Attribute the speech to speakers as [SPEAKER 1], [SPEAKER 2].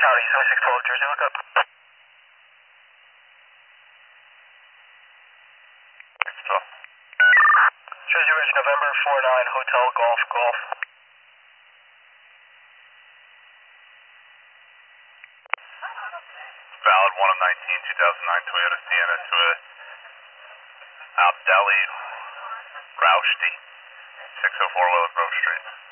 [SPEAKER 1] County 7612 Jersey, look up. Jersey Ridge, November 49, Hotel Golf Golf.
[SPEAKER 2] Valid 1 of 19, 2009 Toyota Sienna to Abdeli Raushti, 604 Willow Grove Street.